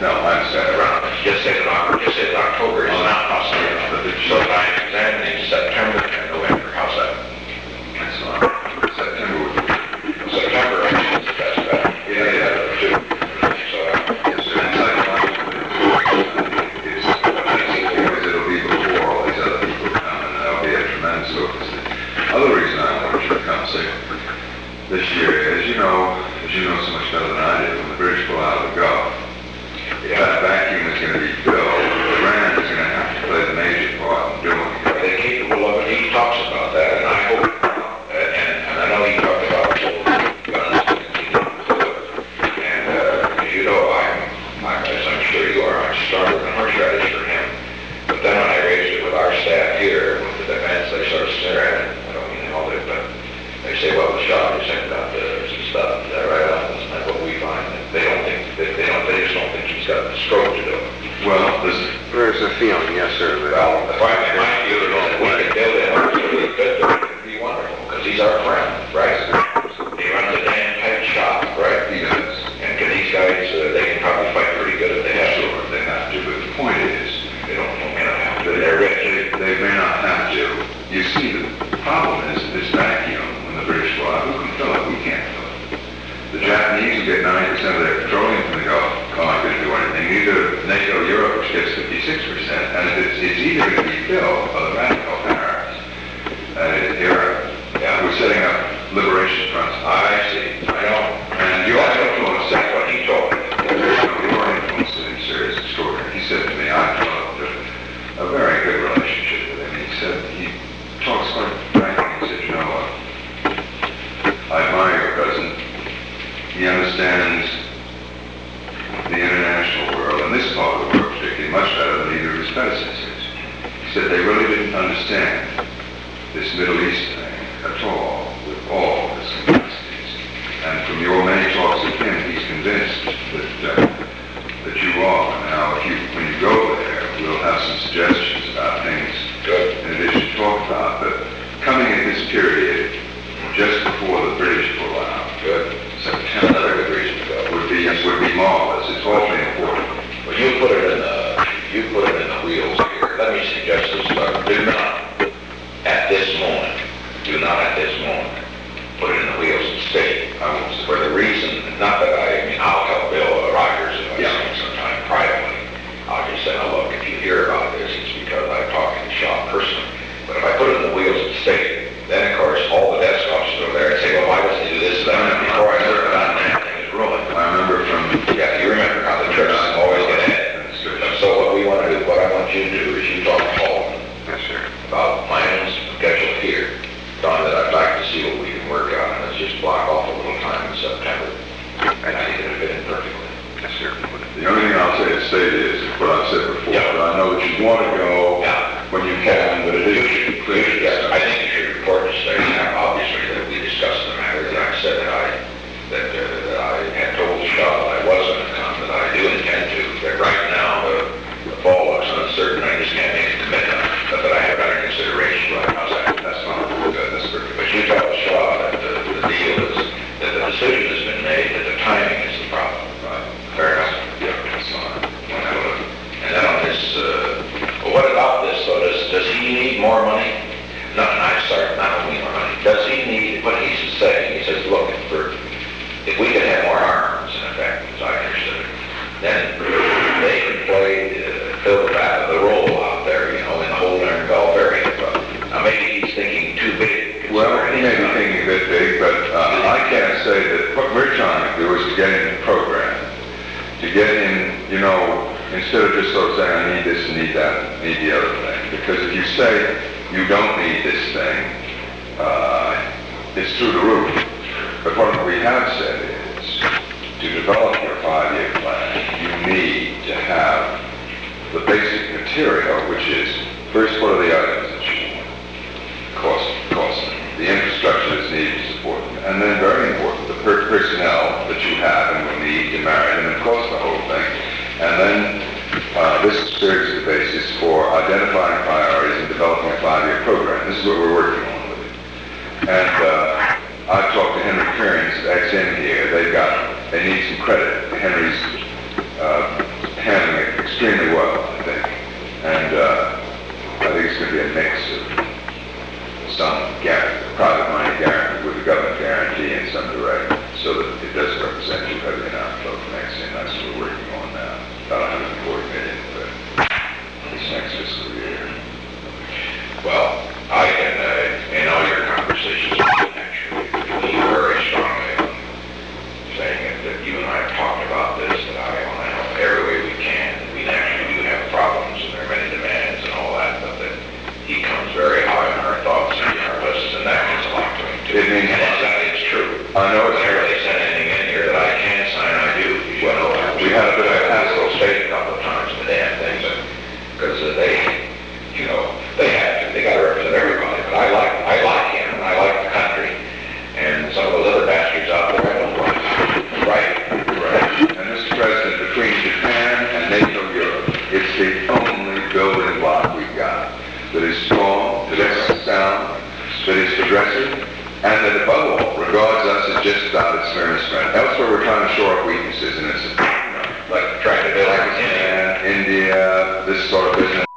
No, I understand. Around, just say that October is not possible. So if I'm examining September and November, how's that? That's fine. September would be. September, I think is the best bet. Yeah. So, Yes, sir. And psychologically, it's because it'll be before all these other people come, and there'll be a tremendous focus. The other reason I want you to come see this year, as you know so much better than I do, when the British pull out of the Gulf, that vacuum is going to be filled. Iran is going to have to play the major part in doing it. are they capable of it? He talks about that, and I hope, and I know he talked about guns, and as you know, as I'm sure you are, I'm started on horseradish for him. But then when I raised it with our staff here, with the defense, they sort of stare at it. I don't mean they hold it, but they say, well, the Shah just sent out some stuff. Is that right? That's not what we find. They just don't think he's got the stroke to do it. Well, There's a feeling, yes, sir. Well, if I view it that we can build it up so we could, it would be wonderful, because he's our friend, right? He runs a damn tight shop, right? he does. And can these guys, they can probably fight pretty good if they have to. Sure, they have to, but the point is, They may not have to. They're rich. they may not have to. You see, the problem is this vacuum, when the British go out, who can fill it? We can't fill it. The Japanese who get 90% of their petroleum from the Gulf aren't going to do anything. Neither NATO Europe, which gets 56%, and it's either going to be filled by the radical Arabs. Europe. Yeah. We're setting up liberation fronts. I see. I know. And your influence, That's what he told me. your influence in sir is extraordinary. He said to me, I've developed a very good relationship with him. He talks quite frankly. He said, you know what? I admire your president. He understands the international world, and this part of the world particularly, much better than either of his predecessors. He said they really didn't understand this Middle East thing at all, with all of its complexities. And from your many talks with him, he's convinced that you are. Now, when you go there, we'll have some suggestions about things in addition to talk about, but coming in this period, just before the British pull out, September, Another good reason to go. would be marvelous. It's awfully important. Well, you put it in the wheels here. Let me suggest this, do not at this moment, put it in the wheels and state. For the reason, not that I'll tell Bill Rogers if I see him sometime privately. I'll just say, oh, look, if you hear about this, it's because I'm talking to Shaw personally. But if I put it in the wheels and state, then of course all the desk officers over there and say, well, why doesn't he do this? Then before I heard about it, everything is ruined. I remember from... Yeah, you remember how the trips always get ahead. So what I want you to do is you talk to Paul Yes, sir. about my own schedule here. Don, that I'd like to see what we can work out, and let's just block off a little time in September. And I think it'll fit in perfectly. Yes, sir. The only thing I'll say to state is what I've said before. Yeah. But I know that you want to go Yeah. when you can, but it is clear. I think you should report to say, obviously, that we discussed the matter, that I said that I had told Shaw that I wasn't going to come, that I do intend to, that right now the fall looks uncertain, I just can't make a commitment, but that I have under consideration. How's that? That's fine. Good. That's perfect. But you tell Shaw that the deal is, that the decision has been made, that the timing is the problem. Right. Fair enough. Yeah, that's fine. And then on this, well, what about this though? Does he need more money? Not only more money. Does he need, what he's saying, he says, look, if we could have more arms, in effect, as I understood it, then they can fill the role out there, in the whole darn Gulf area. But now maybe he's thinking too big. Well, he may be thinking a bit big, but I can't say that what we're trying to do is to get him in the program. To get him, instead of just sort of saying, I need this, need that, need the other thing. Because if you say you don't need this thing, it's through the roof. But what we have said is, to develop your 5-year plan, you need to have the basic material, which is, first, what are the items that you want? Cost, the infrastructure that's needed to support them. And then, very important, the personnel that you have and will need to marry them and cost the whole thing. And then this serves as the basis for identifying priorities and developing a 5-year program. This is what we're working on with it. And I've talked to Henry Kearns, ex-in here. They need some credit. Henry's We had a bit of a I hassle. will state a couple of times the damn thing, but, because they, you know, they have to, they gotta represent everybody, but I like him, and I like the country, and some of those other bastards out there, I don't like. Right? Right. And Mr. President, between Japan and NATO Europe, it's the only building block we've got that is strong, that is sound, that is progressive, and that above all regards us as just about its fairest friend. Elsewhere we're trying to shore up weaknesses, and it's, you know, Like trying to build like Pakistan, India, this sort of business.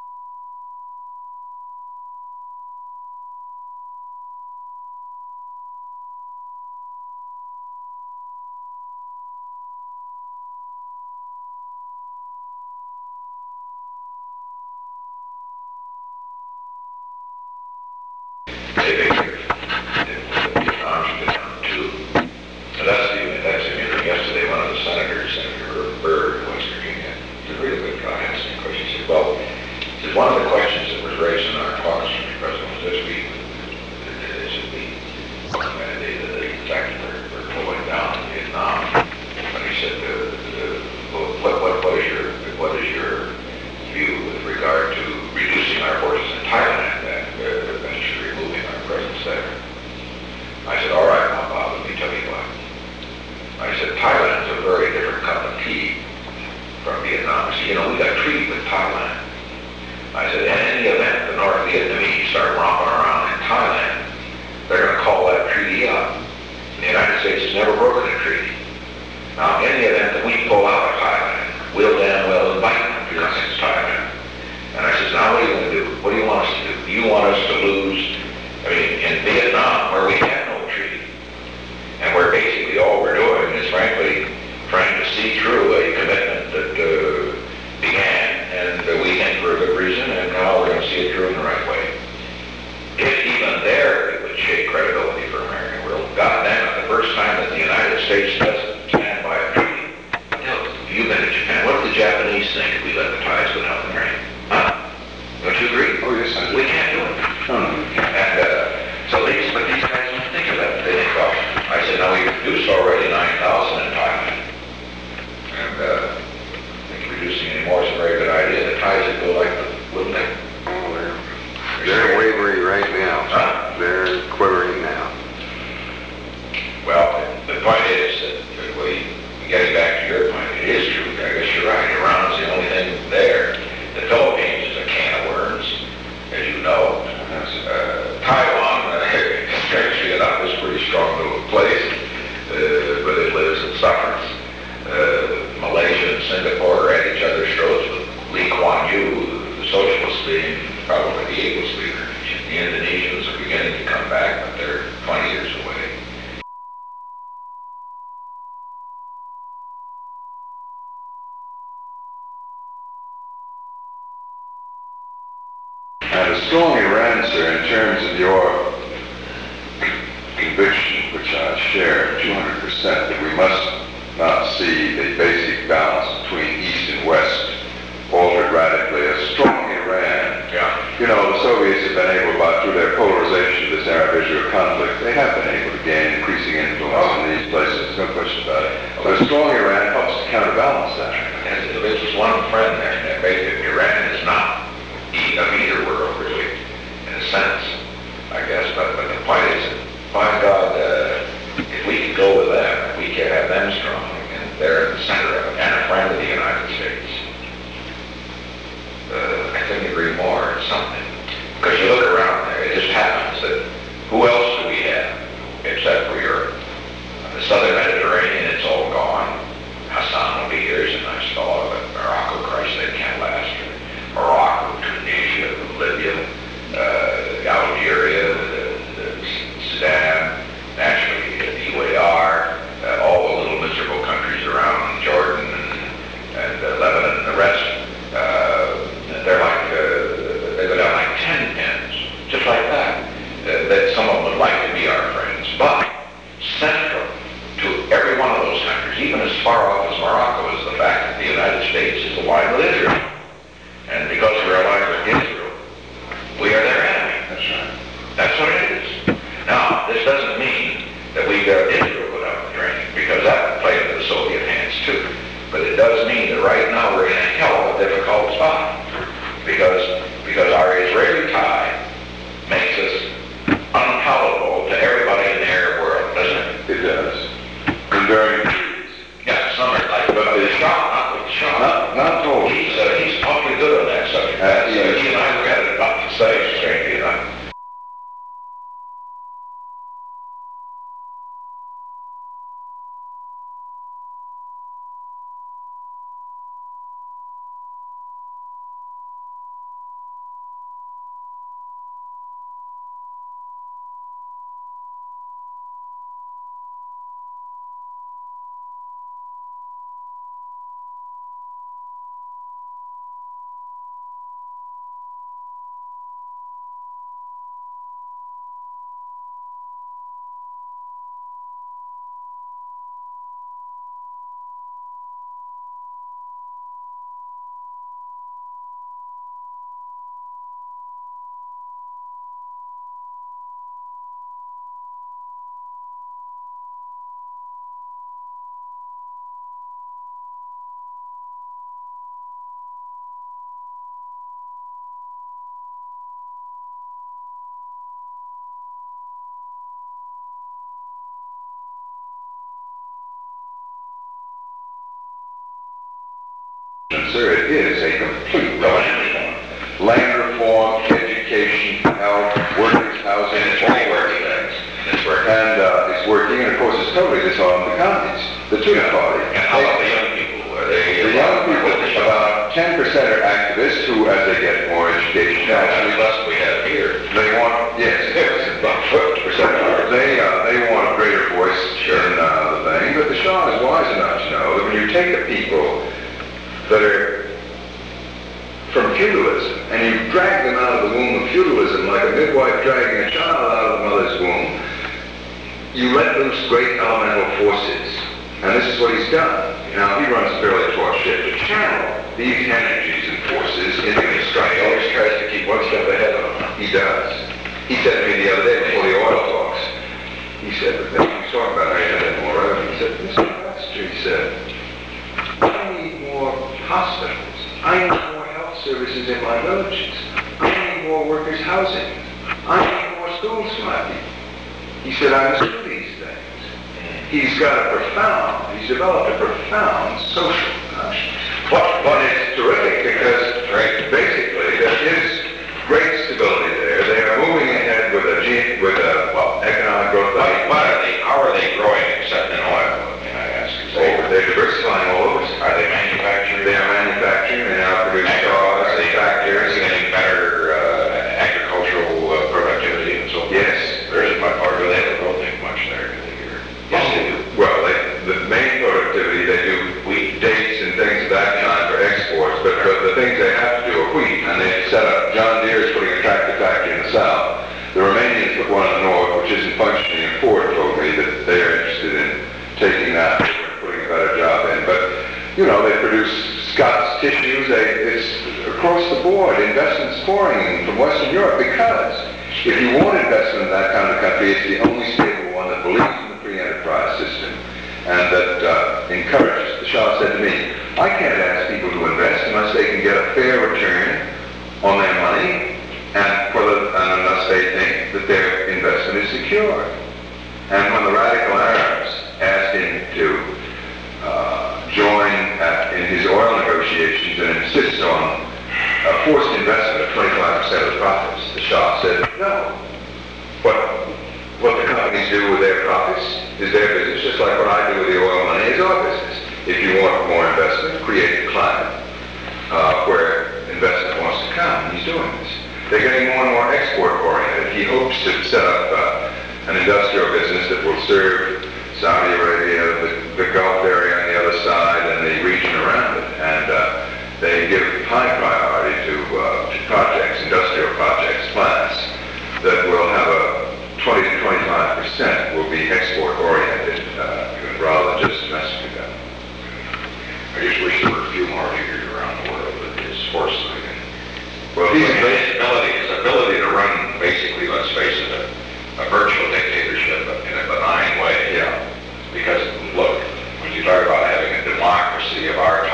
They figured that Vietnam should go down too. And that's the meeting yesterday. One of the senators, Senator Byrd of West Virginia, he's a really good guy, asked me a question. He said, well, he said, one of the questions that was raised in our caucus, Mr. President, was this week, is the fact that they're pulling down in Vietnam. And he said, what is your view with regard to reducing our forces in Thailand and eventually removing our presence there? I said, all right, now, Bob, let me tell you what. I said, Thailand's a very different cup of tea from Vietnam. I said, you know, we got a treaty with Thailand. I said, in any event, the North Vietnamese start romping around in Thailand, they're going to call that treaty up. The United States has never broken a treaty. Now, in the event that we pull out of Thailand, we'll damn well invite them to come into Thailand. And I says, now what are you going to do? What do you want us to do? Do you want us to lose, I mean, in Vietnam, where we had no treaty, and where basically all we're doing is frankly trying to see through a commitment that began, and we think for a good reason, and now we're going to see it through in the right way. If even there it would shake credibility for American world, God damn it, the first time that the United States doesn't stand by a treaty. You've been to Japan. What do the Japanese think if we let the tides go down the drain? Huh? Don't you agree? Oh, yes, I do. We can't do it. And but these guys don't think of that. They think, well, I said, now we've reduced already 9,000 in Thailand. And I think reducing any more is a very good idea. The tides would go like the, wouldn't they? Oh, they're wavering right now. Huh? They're quivering now. Well, the point is that getting back to your point, it is true. I guess you're right. Iran's the only thing there. The Philippines is a can of worms, as you know. Taiwan, actually enough, is a pretty strong little place, but it lives and suffers. Malaysia and Singapore are at each other's throats with Lee Kuan Yew, the socialist, being probably the ablest leader. The Indonesians are beginning to come back, but they're 20 years away. And a strong Iran, sir, in terms of your conviction, which I share 200%, that we must not see the basic balance between East and West altered radically. A strong Iran. Yeah. You know, the Soviets have been able, through their polarization of this Arab-Israel conflict, they have been able to gain increasing influence in these places, no question about it. But a strong Iran helps to counterbalance that. And there's just one friend there, and basically Iran is not of either world, really, in a sense, I guess. But the point is, by God, if we could go with them, we could have them strong, and they're in the center of it, and a friend of the United States. I couldn't agree more. It's something. Because you look around there, it just happens that who else do we have except for Europe? The southern Mediterranean, it's all gone. Hassan will be here, he's a nice fellow, but Morocco, Christ, they can't last. Morocco, Tunisia, Libya, Algeria, Sudan, naturally the UAR, all the little miserable countries around Jordan, it does mean that right now we're in a hell of a difficult spot because our Israeli tie makes us unpalatable to everybody in the Arab world, doesn't it? It does. And during Yeah, some are like, but the Shah, not the Shah. not told. He's awfully good on that subject. He and I have got a lot to say, strangely enough. Sir, it is a complete land reform, education, health, workers' housing, And it's really working. It's working. and it's working. And of course, it's totally disarmed the commies, the Tudor party. And how about the young people? Are they? The young people, about 10% are activists who, as they get more education, Actually, actually, less than we have here. they want, yes, About 50% are. they want a greater voice in the thing. But the Shah is wise enough to know that when you take the people that are from feudalism, and you drag them out of the womb of feudalism like a midwife dragging a child out of the mother's womb, you let loose great elemental forces. And this is what he's done. Now, he runs a fairly taut ship to channel these energies and forces into his He always tries to keep one step ahead of them. He does. He said to me the other day before the oil talks, he said, he was talking about how he had more revenue. He said, Mr. Baxter, he said, I need more hospitals. I need more health services in my villages. I need more workers' housing. I need more schools for my people. He said, I must do these things. He's developed a profound social conscience. But it's terrific because basically there is great stability there. They are moving ahead with economic growth. How are they growing except in oil? May I ask? They're diversifying all over. Are they manufacturing? They are manufacturing. They now produce cars, factories. Getting better agricultural productivity and so forth. Yes. There isn't much, or do they ever grow much there? Yes, they do. Well, the main productivity, they do wheat, dates, and things of that kind for exports, but the things they have to do are wheat, and they've set up, John Deere is putting a tractor factory in the south. The Romanians put one in the north, which isn't functioning, and Ford told me that they are interested in taking that and putting a better job in. But, they produce Scott's tissues, it's across the board, investments pouring from Western Europe, because if you want investment in that kind of country, it's the only stable one that believes in the free enterprise system and that encourages. The Shah said to me, I can't ask people to invest unless they can get a fair return on their money and unless they think that their investment is secure. And when the radical Arabs asked him to join in his oil negotiations and insist on a forced investment of 25% of the profits, the Shah said no. What the companies do with their profits is their business, just like what I do with the oil money is our business. If you want more investment, create a climate where investment wants to come, and he's doing this. They're getting more and more export-oriented. He hopes to set up an industrial business that will serve Saudi Arabia, the Gulf area on the other side, and the region around it. And they give high priority to projects, industrial projects, plants that will have a 20 to 25% will be export-oriented rather than just domestic. I just wish there were a few more leaders around the world that is forcing it. Well, His ability to run, basically, let's face it, a virtual dictatorship in a benign way. Yeah. Because, look, when you talk about having a democracy of our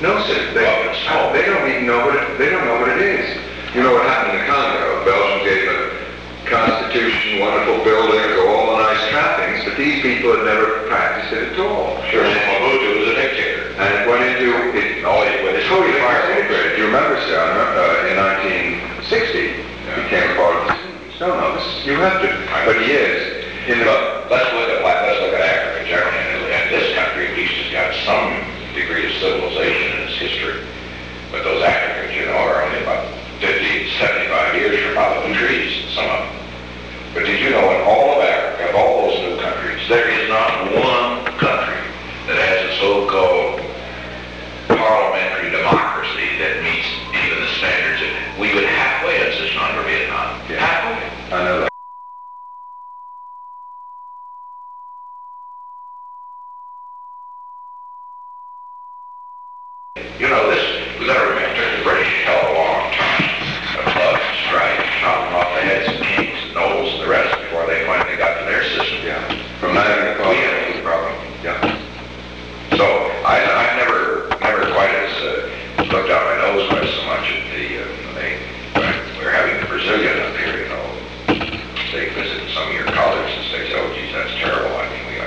No, sir. They don't even know they don't know what it is. You know what happened in the Congo? Belgium gave a constitution, wonderful buildings, all the nice trappings, but these people had never practiced it at all. Sure, Mobutu was a dictator. And it went into it. It's totally disintegrated. Do you remember, sir? In 1960, became a part of the. No, you have to. But he is. Let's look at Africa generally, and this country at least has got some degree of civilization in its history. But those Africans, are only about 50, 75 years from out of the trees, some of them. But did you know in all of Africa, of all those new countries, there is not one country that has a so-called parliamentary democracy that meets even the standards of we would halfway a system under Vietnam. Yeah. Halfway. I know that. We gotta remember, the British held a long time of blood and strife, chopping off the heads of kings and nobles and the rest before they finally got to their system. Yeah. From Magna Carta. We had a problem. Yeah. So I've never quite as looked out my nose quite so much at when we were having the Brazilian up here, they visited some of your colleagues and say, oh geez, that's terrible. I mean, we got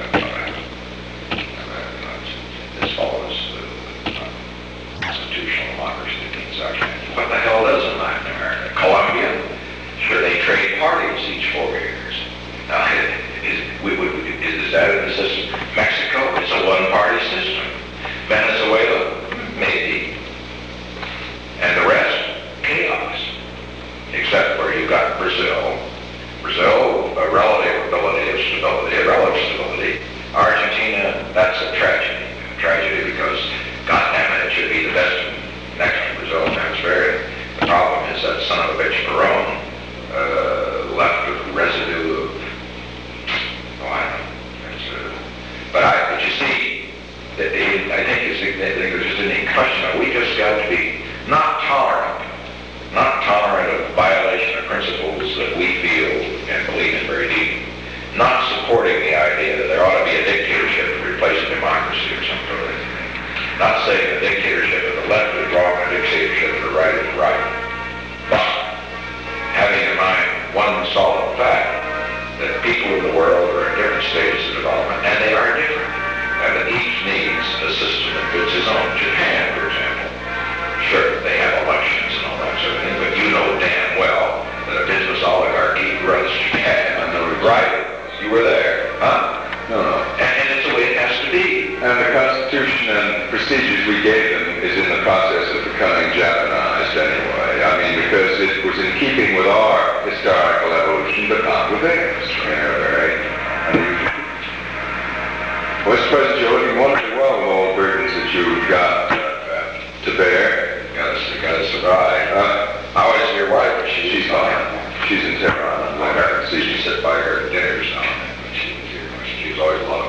this follows constitutional democracy that means actually. What the hell does in Latin America? Colombia? Sure, they trade parties each 4 years. Now, is that in the system? Mexico, it's a one-party system. Venezuela, maybe. And the rest, chaos. Except where you've got Brazil. Brazil, a relative stability. Argentina, that's a tragedy. Because, goddamn it should be the best next to Brazil and Venezuela. The problem is that son of a bitch Perón left with residue of, I don't know. But you see, I think there's just an question. We just got to be not tolerant of violation of principles that we feel and believe in very deep. Not supporting the idea that there ought to be a dictatorship to replace a democracy or something like that. Not saying a dictatorship of the left is wrong and a dictatorship of the right is right. But having in mind one solid fact, that people in the world are at different stages of development, and they are different, and that each needs a system that fits his own. Japan, for example, sure, they have elections and all that sort of thing, but you know damn well that a business oligarchy runs Japan. I know it. Right? You were there, huh? No. And it's the way it has to be. And the Constitution and procedures we gave them is in the process of becoming Japanized anyway. I mean, because it was in keeping with our historical evolution, but not with theirs. Right? Well, Mr. President, you're looking wonderfully well with all the burdens that you've got to bear. You gotta survive. How is your wife? She's fine. She's in Tehran. I see you sit by her at dinners now. She's always a lot of